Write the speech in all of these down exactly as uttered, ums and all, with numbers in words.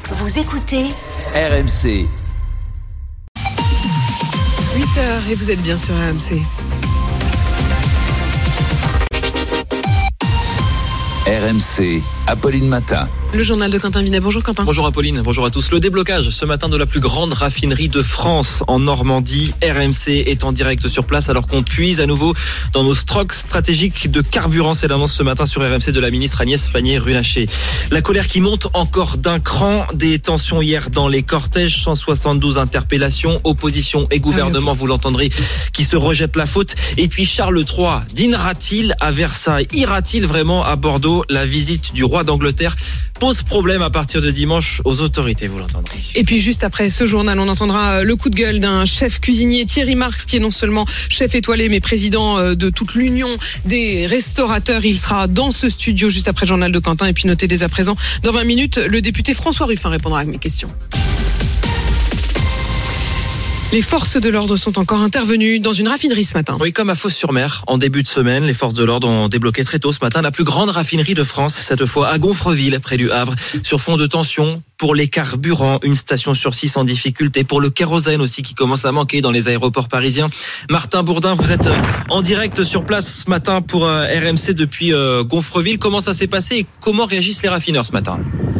Vous écoutez R M C. huit heures et vous êtes bien sur R M C. R M C, Apolline Matin. Le journal de Quentin Vinet. Bonjour Quentin. Bonjour Apolline, bonjour à tous. Le déblocage ce matin de la plus grande raffinerie de France en Normandie. R M C est en direct sur place alors qu'on puise à nouveau dans nos stocks stratégiques de carburant. C'est l'annonce ce matin sur R M C de la ministre Agnès Pannier-Runacher. La colère qui monte encore d'un cran. Des tensions hier dans les cortèges. cent soixante-douze interpellations. Opposition et gouvernement, ah oui, okay. Vous l'entendrez, qui se rejettent la faute. Et puis Charles trois dînera-t-il à Versailles? Ira-t-il vraiment à Bordeaux? La visite du roi d'Angleterre pose problème à partir de dimanche aux autorités, vous l'entendrez. Et puis juste après ce journal, on entendra le coup de gueule d'un chef cuisinier, Thierry Marx, qui est non seulement chef étoilé, mais président de toute l'union des restaurateurs. Il sera dans ce studio juste après le journal de Quentin. Et puis notez dès à présent, dans vingt minutes, le député François Ruffin répondra à mes questions. Les forces de l'ordre sont encore intervenues dans une raffinerie ce matin. Oui, comme à Fos-sur-Mer, en début de semaine, les forces de l'ordre ont débloqué très tôt ce matin la plus grande raffinerie de France, cette fois à Gonfreville, près du Havre, sur fond de tension pour les carburants. Une station sur six en difficulté, pour le kérosène aussi qui commence à manquer dans les aéroports parisiens. Martin Bourdin, vous êtes en direct sur place ce matin pour R M C depuis Gonfreville. Comment ça s'est passé et comment réagissent les raffineurs ce matin ?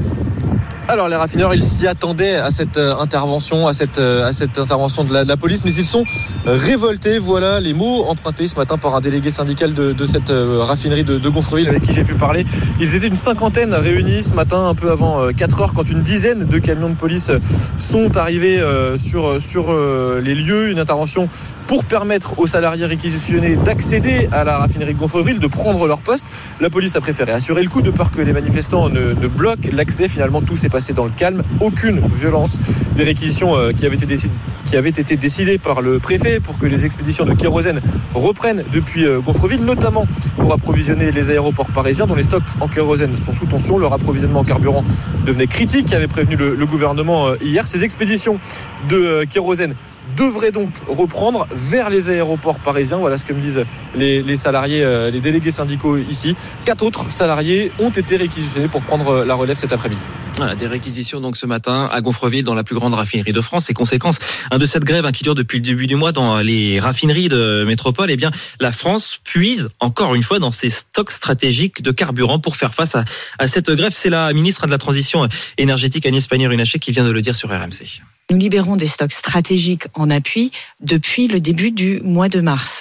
Alors les raffineurs, ils s'y attendaient à cette euh, intervention, à cette, euh, à cette intervention de la, de la police, mais ils sont révoltés. Voilà les mots empruntés ce matin par un délégué syndical de, de cette euh, raffinerie de, de Gonfreville avec qui j'ai pu parler. Ils étaient une cinquantaine réunis ce matin, un peu avant euh, quatre heures, quand une dizaine de camions de police sont arrivés euh, sur, sur euh, les lieux. Une intervention pour permettre aux salariés réquisitionnés d'accéder à la raffinerie de Gonfreville, de prendre leur poste. La police a préféré assurer le coup de peur que les manifestants ne, ne bloquent l'accès. Finalement, tout s'est passé dans le calme. Aucune violence. Des réquisitions euh, qui avaient été décidées, qui avaient été décidées par le préfet pour que les expéditions de kérosène reprennent depuis euh, Gonfreville, notamment pour approvisionner les aéroports parisiens dont les stocks en kérosène sont sous tension. Leur approvisionnement en carburant devenait critique, avait prévenu le, le gouvernement euh, hier. Ces expéditions de euh, kérosène devrait donc reprendre vers les aéroports parisiens. Voilà ce que me disent les, les salariés, euh, les délégués syndicaux ici. Quatre autres salariés ont été réquisitionnés pour prendre la relève cet après-midi. Voilà, des réquisitions donc ce matin à Gonfreville dans la plus grande raffinerie de France. Et conséquence hein, de cette grève hein, qui dure depuis le début du mois dans les raffineries de métropole, eh bien la France puise encore une fois dans ses stocks stratégiques de carburant pour faire face à, à cette grève. C'est la ministre de la Transition énergétique Agnès Pannier-Runacher qui vient de le dire sur R M C. Nous libérons des stocks stratégiques en appui depuis le début du mois de mars.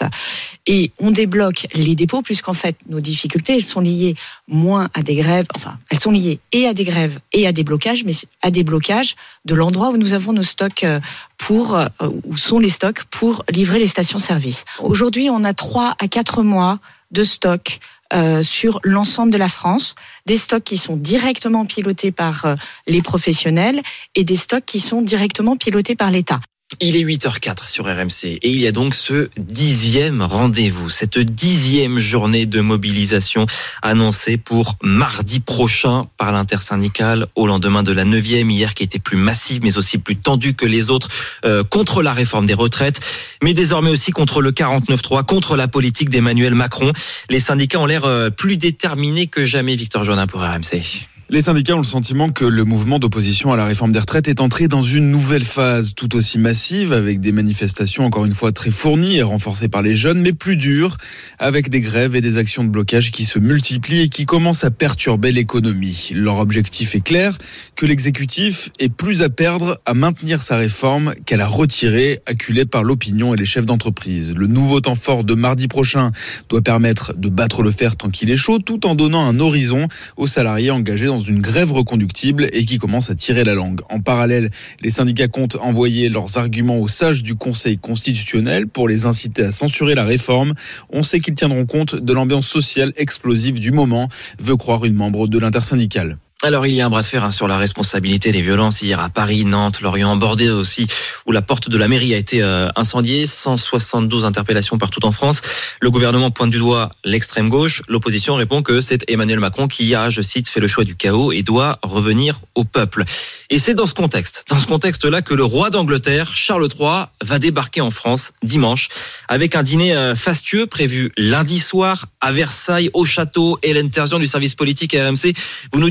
Et on débloque les dépôts puisqu'en fait, nos difficultés, elles sont liées moins à des grèves, enfin, elles sont liées et à des grèves et à des blocages, mais à des blocages de l'endroit où nous avons nos stocks pour, où sont les stocks pour livrer les stations-service. Aujourd'hui, on a trois à quatre mois de stocks Euh, sur l'ensemble de la France, des stocks qui sont directement pilotés par euh, les professionnels et des stocks qui sont directement pilotés par l'État. Il est huit heures zéro quatre sur R M C et il y a donc ce dixième rendez-vous, cette dixième journée de mobilisation annoncée pour mardi prochain par l'intersyndicale au lendemain de la neuvième hier qui était plus massive mais aussi plus tendue que les autres euh, contre la réforme des retraites mais désormais aussi contre le quarante-neuf trois, contre la politique d'Emmanuel Macron. Les syndicats ont l'air euh, plus déterminés que jamais. Victor Joannin pour R M C. Les syndicats ont le sentiment que le mouvement d'opposition à la réforme des retraites est entré dans une nouvelle phase tout aussi massive, avec des manifestations encore une fois très fournies et renforcées par les jeunes, mais plus dures, avec des grèves et des actions de blocage qui se multiplient et qui commencent à perturber l'économie. Leur objectif est clair, que l'exécutif ait plus à perdre à maintenir sa réforme qu'à la retirer, acculé par l'opinion et les chefs d'entreprise. Le nouveau temps fort de mardi prochain doit permettre de battre le fer tant qu'il est chaud, tout en donnant un horizon aux salariés engagés dans une grève reconductible et qui commence à tirer la langue. En parallèle, les syndicats comptent envoyer leurs arguments aux sages du Conseil constitutionnel pour les inciter à censurer la réforme. On sait qu'ils tiendront compte de l'ambiance sociale explosive du moment, veut croire une membre de l'intersyndicale. Alors il y a un bras de fer hein, sur la responsabilité des violences hier à Paris, Nantes, Lorient, Bordeaux aussi, où la porte de la mairie a été euh, incendiée. cent soixante-douze interpellations partout en France. Le gouvernement pointe du doigt l'extrême gauche. L'opposition répond que c'est Emmanuel Macron qui a, je cite, fait le choix du chaos et doit revenir au peuple. Et c'est dans ce contexte, dans ce contexte-là que le roi d'Angleterre, Charles trois, va débarquer en France dimanche avec un dîner euh, fastueux prévu lundi soir à Versailles, au château. Hélène Terzian du service politique à R M C. Vous nous dites que c'est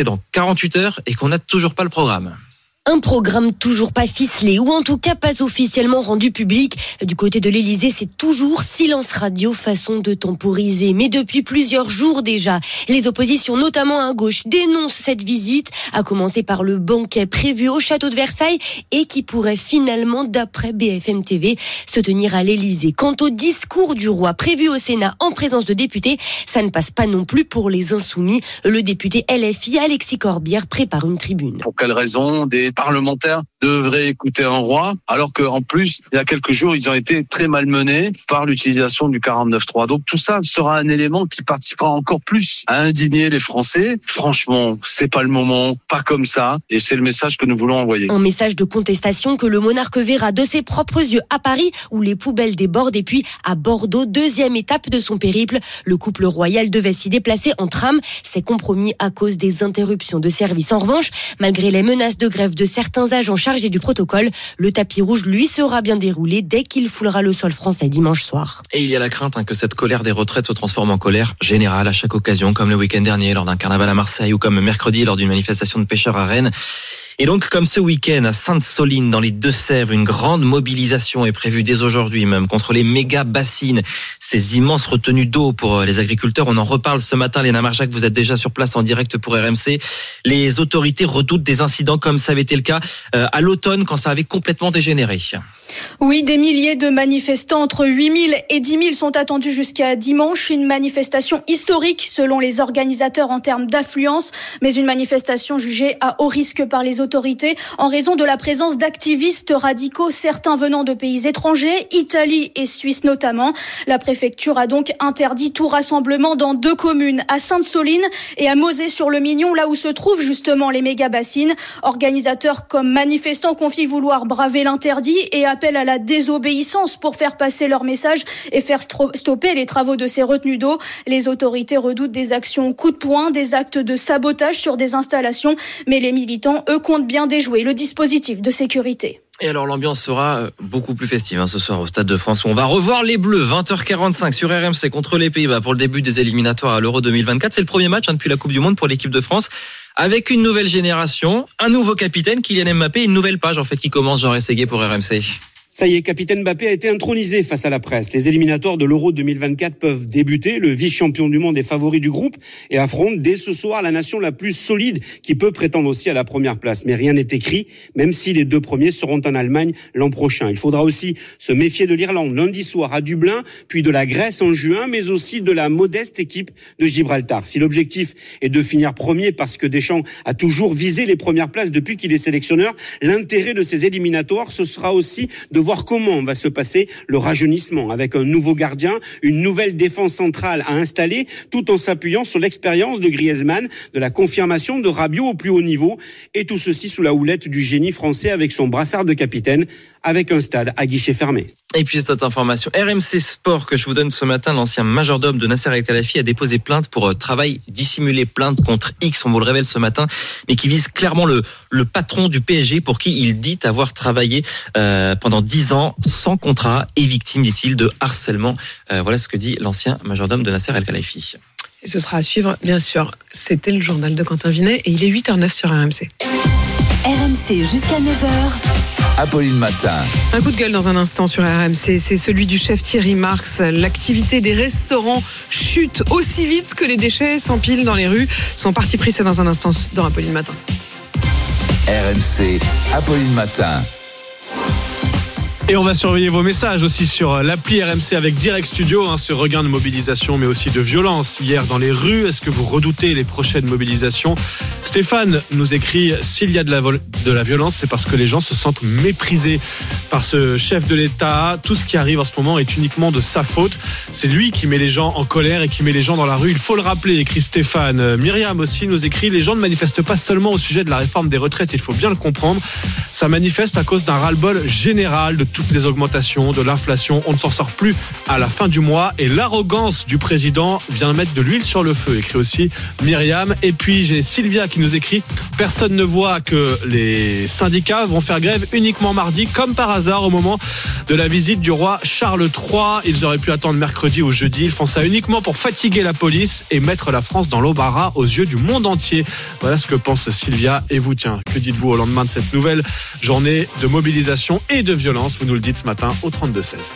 dans quarante-huit heures et qu'on n'a toujours pas le programme. Un programme toujours pas ficelé, ou en tout cas pas officiellement rendu public. Du côté de l'Élysée, c'est toujours silence radio, façon de temporiser. Mais depuis plusieurs jours déjà, les oppositions, notamment à gauche, dénoncent cette visite, à commencer par le banquet prévu au château de Versailles et qui pourrait finalement, d'après B F M T V, se tenir à l'Élysée. Quant au discours du roi prévu au Sénat en présence de députés, ça ne passe pas non plus pour les insoumis. Le député L F I, Alexis Corbière, prépare une tribune. Pour quelle raison des parlementaires devraient écouter un roi, alors qu'en plus, il y a quelques jours, ils ont été très malmenés par l'utilisation du quarante-neuf trois. Donc tout ça sera un élément qui participera encore plus à indigner les Français. Franchement, c'est pas le moment, pas comme ça, et c'est le message que nous voulons envoyer. Un message de contestation que le monarque verra de ses propres yeux à Paris, où les poubelles débordent, et puis à Bordeaux, deuxième étape de son périple. Le couple royal devait s'y déplacer en tram. C'est compromis à cause des interruptions de service. En revanche, malgré les menaces de grève de certains agents chargé du protocole, le tapis rouge, lui, sera bien déroulé dès qu'il foulera le sol français dimanche soir. Et il y a la crainte hein, que cette colère des retraites se transforme en colère générale à chaque occasion, comme le week-end dernier lors d'un carnaval à Marseille ou comme mercredi lors d'une manifestation de pêcheurs à Rennes. Et donc, comme ce week-end à Sainte-Soline, dans les Deux-Sèvres, une grande mobilisation est prévue dès aujourd'hui même contre les méga bassines, ces immenses retenues d'eau pour les agriculteurs. On en reparle ce matin. Léna Marjac, vous êtes déjà sur place en direct pour R M C. Les autorités redoutent des incidents comme ça avait été le cas à l'automne quand ça avait complètement dégénéré. Oui, des milliers de manifestants, entre huit mille et dix mille sont attendus jusqu'à dimanche. Une manifestation historique selon les organisateurs en termes d'affluence, mais une manifestation jugée à haut risque par les autorités en raison de la présence d'activistes radicaux, certains venant de pays étrangers, Italie et Suisse notamment. La préfecture a donc interdit tout rassemblement dans deux communes, à Sainte-Soline et à Mosée-sur-le-Mignon, là où se trouvent justement les méga-bassines. Organisateurs comme manifestants confient vouloir braver l'interdit et appellent à la désobéissance pour faire passer leur message et faire stopper les travaux de ces retenues d'eau. Les autorités redoutent des actions coup de poing, des actes de sabotage sur des installations, mais les militants, eux, comptent bien déjouer le dispositif de sécurité. Et alors l'ambiance sera beaucoup plus festive hein, ce soir au Stade de France où on va revoir les Bleus, vingt heures quarante-cinq sur R M C contre les Pays-Bas pour le début des éliminatoires à l'Euro deux mille vingt-quatre. C'est le premier match hein, depuis la Coupe du Monde pour l'équipe de France avec une nouvelle génération, un nouveau capitaine, Kylian Mbappé, une nouvelle page en fait qui commence, Jean Rességuier pour R M C. Ça y est, capitaine Mbappé a été intronisé face à la presse. Les éliminatoires de l'Euro deux mille vingt-quatre peuvent débuter. Le vice-champion du monde est favori du groupe et affronte dès ce soir la nation la plus solide qui peut prétendre aussi à la première place. Mais rien n'est écrit, même si les deux premiers seront en Allemagne l'an prochain. Il faudra aussi se méfier de l'Irlande lundi soir à Dublin, puis de la Grèce en juin, mais aussi de la modeste équipe de Gibraltar. Si l'objectif est de finir premier parce que Deschamps a toujours visé les premières places depuis qu'il est sélectionneur, l'intérêt de ces éliminatoires, ce sera aussi de voir comment va se passer le rajeunissement avec un nouveau gardien, une nouvelle défense centrale à installer, tout en s'appuyant sur l'expérience de Griezmann, de la confirmation de Rabiot au plus haut niveau, et tout ceci sous la houlette du génie français avec son brassard de capitaine, avec un stade à guichet fermé. Et puis cette information, R M C Sport que je vous donne ce matin, l'ancien majordome de Nasser El Khelaifi a déposé plainte pour travail dissimulé, plainte contre X, on vous le révèle ce matin, mais qui vise clairement le, le patron du P S G pour qui il dit avoir travaillé euh, pendant dix ans sans contrat et victime, dit-il, de harcèlement. Euh, voilà ce que dit l'ancien majordome de Nasser El Khelaifi. Et ce sera à suivre, bien sûr. C'était le journal de Quentin Vinet et il est huit heures neuf sur R M C. R M C jusqu'à neuf heures. Apolline Matin. Un coup de gueule dans un instant sur R M C, c'est celui du chef Thierry Marx. L'activité des restaurants chute aussi vite que les déchets s'empilent dans les rues. Son parti pris, c'est dans un instant dans Apolline Matin. R M C, Apolline Matin. Et on va surveiller vos messages aussi sur l'appli R M C avec Direct Studio, hein, ce regain de mobilisation mais aussi de violence hier dans les rues. Est-ce que vous redoutez les prochaines mobilisations ? Stéphane nous écrit « S'il y a de la, vol- de la violence, c'est parce que les gens se sentent méprisés par ce chef de l'État. Tout ce qui arrive en ce moment est uniquement de sa faute. C'est lui qui met les gens en colère et qui met les gens dans la rue. Il faut le rappeler », écrit Stéphane. Myriam aussi nous écrit « Les gens ne manifestent pas seulement au sujet de la réforme des retraites, il faut bien le comprendre. Ça manifeste à cause d'un ras-le-bol général de toutes les augmentations, de l'inflation. On ne s'en sort plus à la fin du mois et l'arrogance du président vient mettre de l'huile sur le feu », écrit aussi Myriam. Et puis j'ai Sylvia qui qui nous écrit « Personne ne voit que les syndicats vont faire grève uniquement mardi, comme par hasard au moment de la visite du roi Charles trois. Ils auraient pu attendre mercredi ou jeudi. Ils font ça uniquement pour fatiguer la police et mettre la France dans l'embarras aux yeux du monde entier. » Voilà ce que pense Sylvia. Et vous, tiens, que dites-vous au lendemain de cette nouvelle journée de mobilisation et de violence? Vous nous le dites ce matin au trente-deux seize.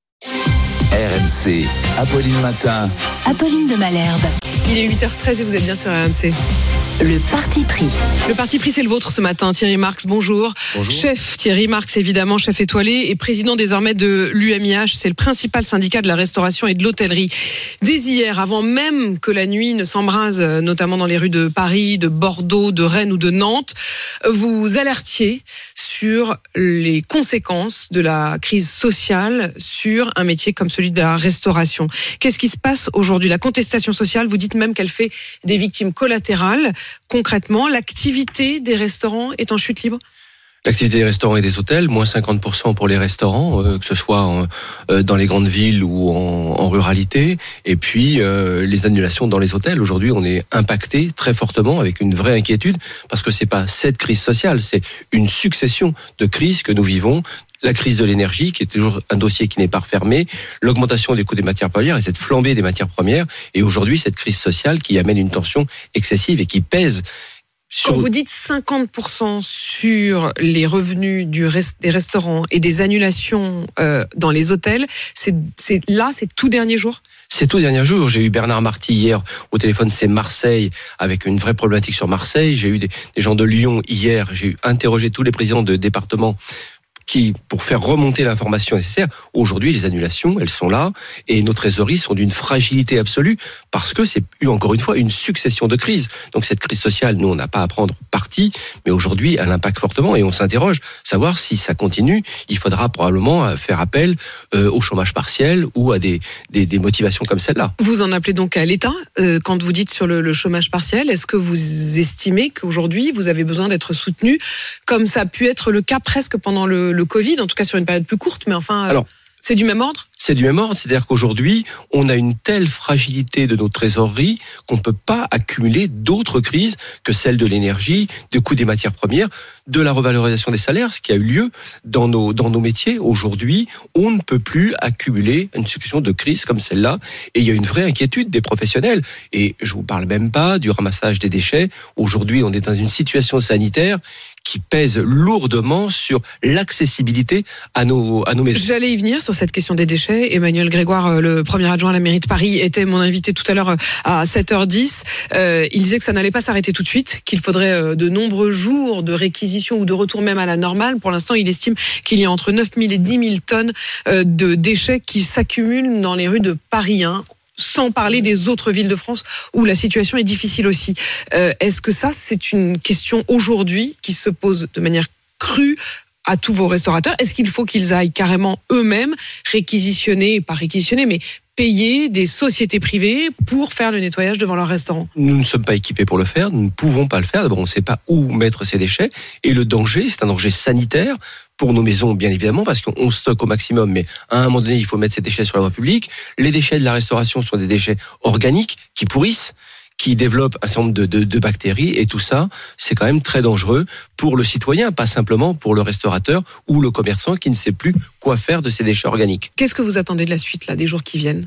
R M C, Apolline Matin. Apolline de Malherbe. Il est huit heures treize et vous êtes bien sur R M C. Le parti pris. Le parti pris, c'est le vôtre ce matin. Thierry Marx, bonjour. Bonjour. Chef Thierry Marx, évidemment, chef étoilé et président désormais de l'U M I H. C'est le principal syndicat de la restauration et de l'hôtellerie. Dès hier, avant même que la nuit ne s'embrase, notamment dans les rues de Paris, de Bordeaux, de Rennes ou de Nantes, vous alertiez sur les conséquences de la crise sociale sur un métier comme celui de la restauration. Qu'est-ce qui se passe aujourd'hui? La contestation sociale, vous dites même qu'elle fait des victimes collatérales. Concrètement, l'activité des restaurants est en chute libre? L'activité des restaurants et des hôtels, moins cinquante pour cent pour les restaurants, euh, que ce soit en, euh, dans les grandes villes ou en, en ruralité. Et puis, euh, les annulations dans les hôtels. Aujourd'hui, on est impacté très fortement avec une vraie inquiétude parce que c'est pas cette crise sociale, c'est une succession de crises que nous vivons. La crise de l'énergie, qui est toujours un dossier qui n'est pas refermé, l'augmentation des coûts des matières premières et cette flambée des matières premières. Et aujourd'hui, cette crise sociale qui amène une tension excessive et qui pèse sur... Quand vous dites cinquante pour cent sur les revenus du rest, des restaurants et des annulations euh, dans les hôtels, c'est, c'est là, c'est tout dernier jour? C'est tout dernier jour. J'ai eu Bernard Marty hier au téléphone, c'est Marseille, avec une vraie problématique sur Marseille. J'ai eu des, des gens de Lyon hier. J'ai eu interrogé tous les présidents de départements qui, pour faire remonter l'information nécessaire, aujourd'hui, les annulations, elles sont là, et nos trésoreries sont d'une fragilité absolue, parce que c'est eu, encore une fois, une succession de crises. Donc cette crise sociale, nous, on n'a pas à prendre parti, mais aujourd'hui, elle impacte fortement, et on s'interroge, savoir si ça continue, il faudra probablement faire appel euh, au chômage partiel, ou à des, des, des motivations comme celle-là. Vous en appelez donc à l'État, euh, quand vous dites sur le, le chômage partiel, est-ce que vous estimez qu'aujourd'hui, vous avez besoin d'être soutenu, comme ça a pu être le cas presque pendant le, le le Covid, en tout cas sur une période plus courte, mais enfin, Alors, c'est du même ordre? C'est du même ordre, c'est-à-dire qu'aujourd'hui, on a une telle fragilité de nos trésoreries qu'on ne peut pas accumuler d'autres crises que celle de l'énergie, du coût des matières premières, de la revalorisation des salaires, ce qui a eu lieu dans nos, dans nos métiers. Aujourd'hui, on ne peut plus accumuler une succession de crises comme celle-là, et il y a une vraie inquiétude des professionnels. Et je vous parle même pas du ramassage des déchets. Aujourd'hui, on est dans une situation sanitaire qui pèse lourdement sur l'accessibilité à nos, à nos maisons. J'allais y venir sur cette question des déchets. Emmanuel Grégoire, le premier adjoint à la mairie de Paris, était mon invité tout à l'heure à sept heures dix. Euh, il disait que ça n'allait pas s'arrêter tout de suite, qu'il faudrait de nombreux jours de réquisition ou de retour même à la normale. Pour l'instant, il estime qu'il y a entre neuf mille et dix mille tonnes de déchets qui s'accumulent dans les rues de Paris, hein. Sans parler des autres villes de France où la situation est difficile aussi. Euh, est-ce que ça, c'est une question aujourd'hui qui se pose de manière crue à tous vos restaurateurs? Est-ce qu'il faut qu'ils aillent carrément eux-mêmes réquisitionner, pas réquisitionner, mais payer des sociétés privées pour faire le nettoyage devant leur restaurant? Nous ne sommes pas équipés pour le faire, nous ne pouvons pas le faire. D'abord, on ne sait pas où mettre ces déchets. Et le danger, c'est un danger sanitaire pour nos maisons, bien évidemment, parce qu'on stocke au maximum, mais à un moment donné, il faut mettre ces déchets sur la voie publique. Les déchets de la restauration sont des déchets organiques qui pourrissent, qui développent un certain nombre de, de, de bactéries, et tout ça, c'est quand même très dangereux pour le citoyen, pas simplement pour le restaurateur ou le commerçant qui ne sait plus quoi faire de ces déchets organiques. Qu'est-ce que vous attendez de la suite, là, des jours qui viennent?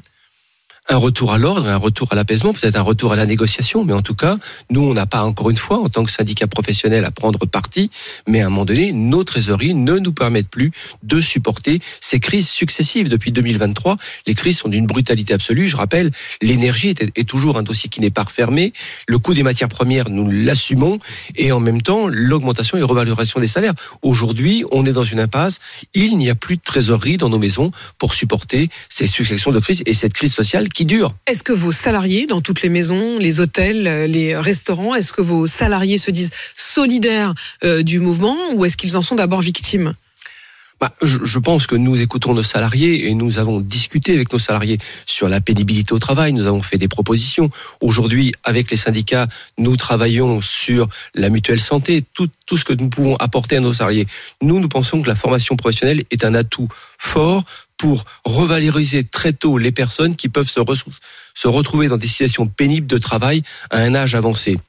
Un retour à l'ordre, un retour à l'apaisement, peut-être un retour à la négociation, mais en tout cas, nous, on n'a pas, encore une fois, en tant que syndicat professionnel, à prendre parti, mais à un moment donné, nos trésoreries ne nous permettent plus de supporter ces crises successives. Depuis deux mille vingt-trois, les crises sont d'une brutalité absolue. Je rappelle, l'énergie est, est toujours un dossier qui n'est pas refermé, le coût des matières premières, nous l'assumons, et en même temps, l'augmentation et revalorisation des salaires. Aujourd'hui, on est dans une impasse, il n'y a plus de trésorerie dans nos maisons pour supporter ces successions de crises et cette crise sociale qui dure. Est-ce que vos salariés, dans toutes les maisons, les hôtels, les restaurants, est-ce que vos salariés se disent solidaires euh, du mouvement, ou est-ce qu'ils en sont d'abord victimes ? Bah, je, je pense que nous écoutons nos salariés et nous avons discuté avec nos salariés sur la pénibilité au travail. Nous avons fait des propositions. Aujourd'hui, avec les syndicats, nous travaillons sur la mutuelle santé, tout, tout ce que nous pouvons apporter à nos salariés. Nous, nous pensons que la formation professionnelle est un atout fort pour revaloriser très tôt les personnes qui peuvent se, re- se retrouver dans des situations pénibles de travail à un âge avancé.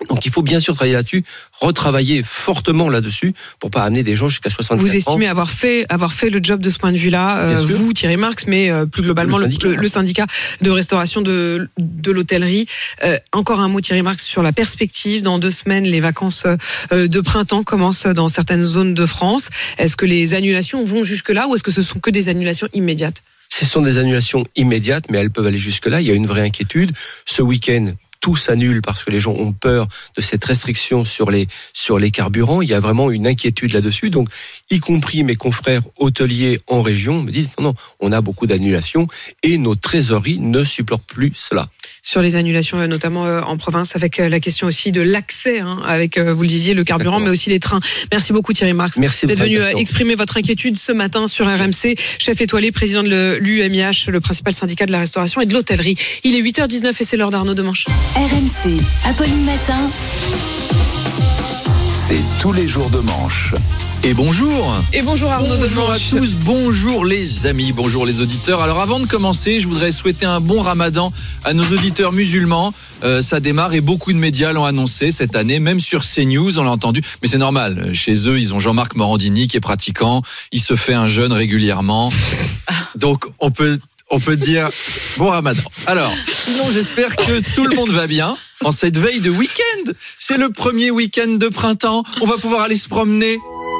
Donc il faut bien sûr travailler là-dessus, retravailler fortement là-dessus pour pas amener des gens jusqu'à soixante-quatre ans. Vous estimez avoir fait avoir fait le job de ce point de vue-là, euh, vous Thierry Marx, mais euh, plus globalement le syndicat, le, le syndicat de restauration de de l'hôtellerie. Euh, encore un mot Thierry Marx sur la perspective. Dans deux semaines, les vacances euh, de printemps commencent dans certaines zones de France. Est-ce que les annulations vont jusque-là ou est-ce que ce sont que des annulations immédiates? Ce sont des annulations immédiates, mais elles peuvent aller jusque-là. Il y a une vraie inquiétude. Ce week-end, tout s'annule parce que les gens ont peur de cette restriction sur les sur les carburants. Il y a vraiment une inquiétude là-dessus. Donc, y compris mes confrères hôteliers en région me disent non, non, on a beaucoup d'annulations et nos trésoreries ne supportent plus cela. Sur les annulations, notamment en province, avec la question aussi de l'accès, hein, avec, vous le disiez, le carburant, Exactement. mais aussi les trains. Merci beaucoup Thierry Marx Merci d'être venu exprimer votre inquiétude ce matin sur R M C. Chef étoilé, président de l'U M I H, le principal syndicat de la restauration et de l'hôtellerie. Il est huit heures dix-neuf et c'est l'heure d'Arnaud Demanche. R M C, Apolline Matin. C'est tous les jours de manche. Et bonjour. Et bonjour Arnaud Bonjour à tous, bonjour les amis, bonjour les auditeurs. Alors avant de commencer, je voudrais souhaiter un bon ramadan à nos auditeurs musulmans. Euh, ça démarre et beaucoup de médias l'ont annoncé cette année, même sur CNews, on l'a entendu. Mais c'est normal, chez eux, ils ont Jean-Marc Morandini qui est pratiquant, il se fait un jeûne régulièrement. Donc on peut... On peut dire bon ramadan. Alors, sinon j'espère que tout le monde va bien en cette veille de week-end. C'est le premier week-end de printemps. On va pouvoir aller se promener.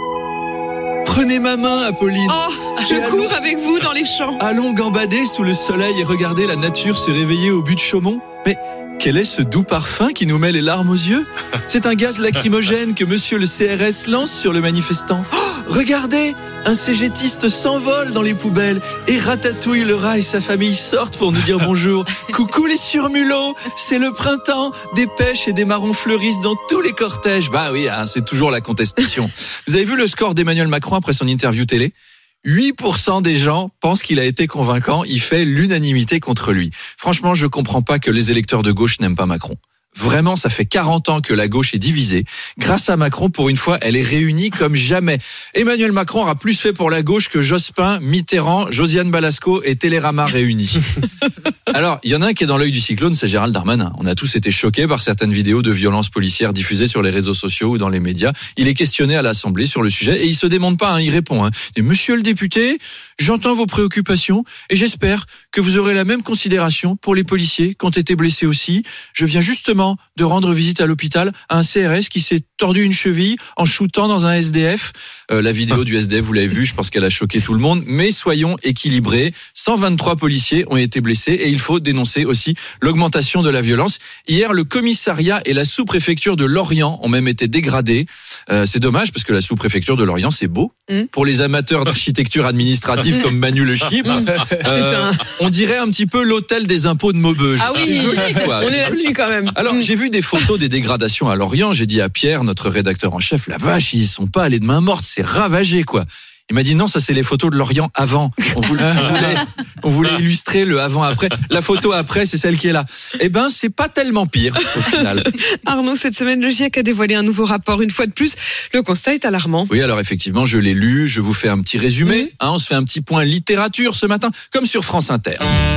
Prenez ma main, Apolline. Oh, je et cours allons, avec vous dans les champs. Allons gambader sous le soleil et regarder la nature se réveiller au but de Chaumont. Mais quel est ce doux parfum qui nous met les larmes aux yeux? C'est un gaz lacrymogène que monsieur le C R S lance sur le manifestant. Oh, regardez, un cégétiste s'envole dans les poubelles et Ratatouille le rat et sa famille sortent pour nous dire bonjour. Coucou les surmulots, c'est le printemps, des pêches et des marrons fleurissent dans tous les cortèges. Bah oui, hein, c'est toujours la contestation. Vous avez vu le score d'Emmanuel Macron après son interview télé? huit pour cent des gens pensent qu'il a été convaincant. Il fait l'unanimité contre lui. Franchement, je comprends pas que les électeurs de gauche n'aiment pas Macron. Vraiment, ça fait quarante ans que la gauche est divisée. Grâce à Macron, pour une fois, elle est réunie comme jamais. Emmanuel Macron aura plus fait pour la gauche que Jospin, Mitterrand, Josiane Balasco et Télérama réunis. Alors, il y en a un qui est dans l'œil du cyclone, c'est Gérald Darmanin. On a tous été choqués par certaines vidéos de violences policières diffusées sur les réseaux sociaux ou dans les médias. Il est questionné à l'Assemblée sur le sujet et il se démonte pas, hein, il répond. Hein. Et monsieur le député, j'entends vos préoccupations et j'espère que vous aurez la même considération pour les policiers qui ont été blessés aussi. Je viens justement de rendre visite à l'hôpital à un C R S qui s'est tordu une cheville en shootant dans un S D F. Euh, la vidéo du S D F, vous l'avez vue, je pense qu'elle a choqué tout le monde. Mais soyons équilibrés. cent vingt-trois policiers ont été blessés et il faut dénoncer aussi l'augmentation de la violence. Hier, le commissariat et la sous-préfecture de Lorient ont même été dégradés. Euh, c'est dommage parce que la sous-préfecture de Lorient, c'est beau. Mmh. Pour les amateurs d'architecture administrative comme Manu Le Chip, euh, un... on dirait un petit peu l'hôtel des impôts de Maubeuge. Ah oui, joli, quoi. On est là-dessus quand même. Alors, j'ai vu des photos des dégradations à Lorient. J'ai dit à Pierre, notre rédacteur en chef, la vache, ils sont pas allés de main morte, c'est ravagé, quoi. Il m'a dit non, ça c'est les photos de Lorient avant. On voulait, on voulait, on voulait illustrer le avant-après. La photo après, c'est celle qui est là. Eh ben, c'est pas tellement pire au final. Arnaud, cette semaine, le GIEC a dévoilé un nouveau rapport. Une fois de plus, le constat est alarmant. Oui, alors effectivement, je l'ai lu. Je vous fais un petit résumé. Mmh. Hein, on se fait un petit point littérature ce matin, comme sur France Inter.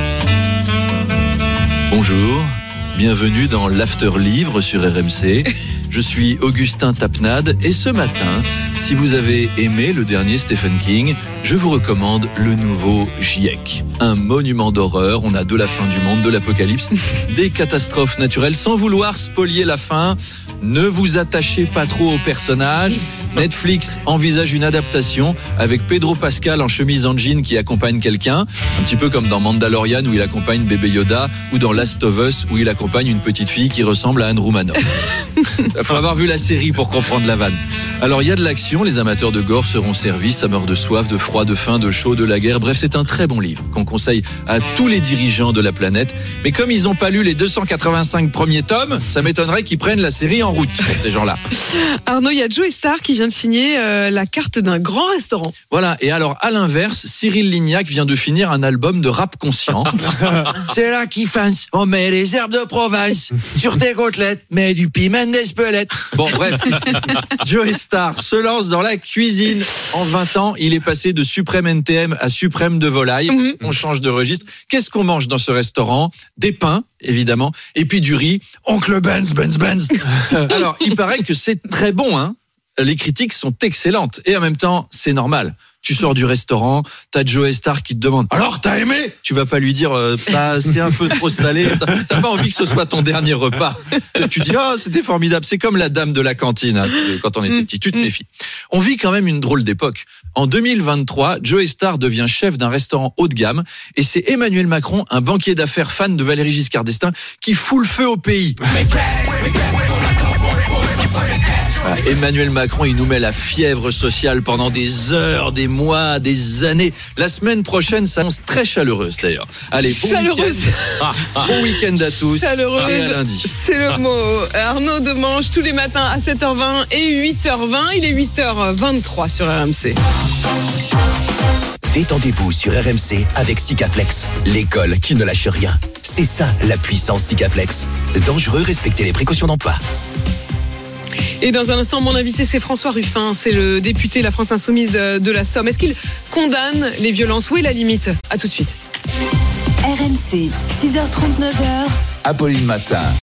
Bonjour. Bienvenue dans l'After Livre sur R M C. Je suis Augustin Tapnade et ce matin, si vous avez aimé le dernier Stephen King, je vous recommande le nouveau GIEC. Un monument d'horreur, on a de la fin du monde, de l'apocalypse, des catastrophes naturelles, sans vouloir spolier la fin. Ne vous attachez pas trop aux personnages. Netflix envisage une adaptation avec Pedro Pascal en chemise en jean qui accompagne quelqu'un, un petit peu comme dans Mandalorian où il accompagne bébé Yoda ou dans Last of Us où il accompagne une petite fille qui ressemble à Anne Romanoff. Il faut avoir vu la série pour comprendre la vanne. Alors il y a de l'action, les amateurs de gore seront servis, ça meurt de soif, de froid, de faim, de chaud, de la guerre. Bref, c'est un très bon livre qu'on conseille à tous les dirigeants de la planète. Mais comme ils n'ont pas lu les deux cent quatre-vingt-cinq premiers tomes, ça m'étonnerait qu'ils prennent la série en route, ces gens-là. Arnaud, il y a Joey Starr qui vient de signer euh, la carte d'un grand restaurant. Voilà, et alors à l'inverse, Cyril Lignac vient de finir un album de rap conscient. C'est là qui fance, on met les herbes de Provence sur tes côtelettes, mais du piment d'Espelette. Bon bref, Joey Starr se lance dans la cuisine. En vingt ans, il est passé de suprême N T M à suprême de volaille. Mm-hmm. On change de registre. Qu'est-ce qu'on mange dans ce restaurant? Des pains, évidemment, et puis du riz, Oncle Benz, Benz, Benz. Alors, il paraît que c'est très bon, hein. Les critiques sont excellentes, et en même temps, c'est normal. Tu sors du restaurant, t'as Joe Star qui te demande « Alors, t'as aimé ?» Tu vas pas lui dire euh, bah, « C'est un peu trop salé, t'as pas envie que ce soit ton dernier repas. » Tu dis « Ah, oh, c'était formidable, c'est comme la dame de la cantine hein, quand on était petit, tu te méfies. » On vit quand même une drôle d'époque. En deux mille vingt-trois, Joe Star devient chef d'un restaurant haut de gamme et c'est Emmanuel Macron, un banquier d'affaires fan de Valéry Giscard d'Estaing, qui fout le feu au pays. Emmanuel Macron, il nous met la fièvre sociale pendant des heures, des mois, des années. La semaine prochaine s'annonce très chaleureuse d'ailleurs. Allez, bon chaleureuse. week-end. Bon week-end à tous. Chaleureuse. Et à lundi. C'est le mot. Arnaud Demange tous les matins à sept heures vingt et huit heures vingt. Il est huit heures vingt-trois sur R M C. Détendez-vous sur R M C avec Sikaflex, l'école qui ne lâche rien. C'est ça la puissance Sikaflex. Dangereux, respectez les précautions d'emploi. Et dans un instant, mon invité, c'est François Ruffin. C'est le député La France Insoumise de la Somme. Est-ce qu'il condamne les violences? Où est la limite? À tout de suite. R M C, six heures trente-neuf. Apolline Matin.